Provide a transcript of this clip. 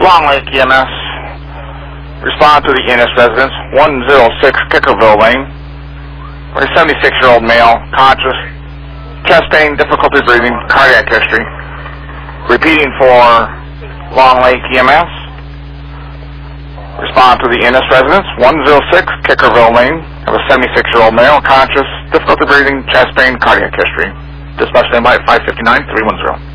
Long Lake EMS. Respond to the ENS residence, 106 Kickerville Lane. For a 76-year-old male, conscious, chest pain, difficulty breathing, cardiac history. Repeating for Long Lake EMS. Respond to the ENS residence, 106 Kickerville Lane. Have a 76-year-old male, conscious, difficulty breathing, chest pain, cardiac history. Dispatch standby at 559-310.